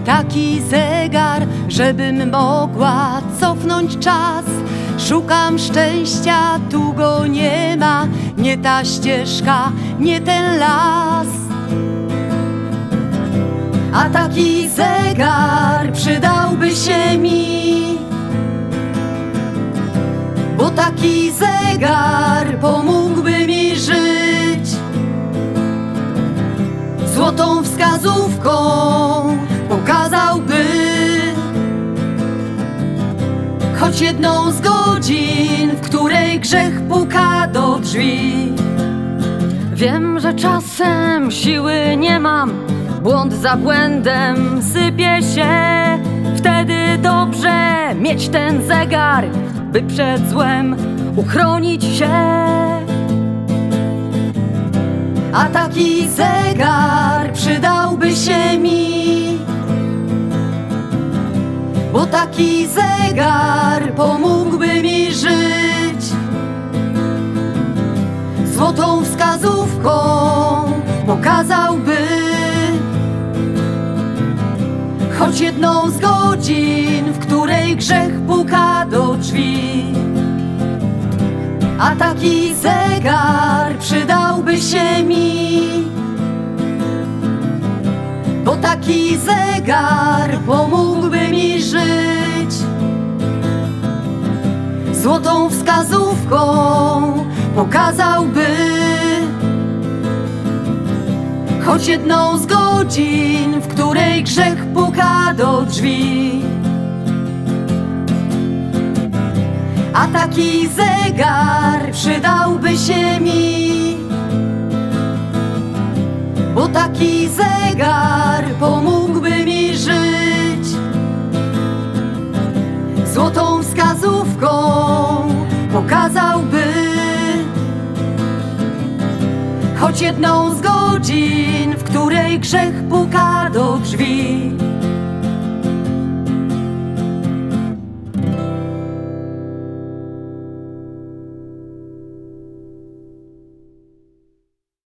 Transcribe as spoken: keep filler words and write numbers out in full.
taki zegar, żebym mogła cofnąć czas. Szukam szczęścia, tu go nie ma, nie ta ścieżka, nie ten las. A taki zegar przydałby się mi, bo taki zegar pomógłby mi żyć. Złotą wskazówką pokazałby choć jedną z godzin, w której grzech puka do drzwi. Wiem, że czasem siły nie mam, błąd za błędem sypie się. Wtedy dobrze mieć ten zegar, by przed złem uchronić się. A taki zegar przydałby się mi, bo taki zegar pomógłby mi żyć. Złotą wskazówką pokazałby choć jedną z godzin, w której grzech puka do drzwi. A taki zegar przydałby się mi, bo taki zegar pomógłby mi żyć. Złotą wskazówką pokazałby choć jedną z godzin, w której grzech puka do drzwi. A taki zegar przydałby się mi, bo taki zegar pomógłby mi żyć. Złotą wskazówką pokazałby choć jedną z godzin, w której grzech puka do drzwi.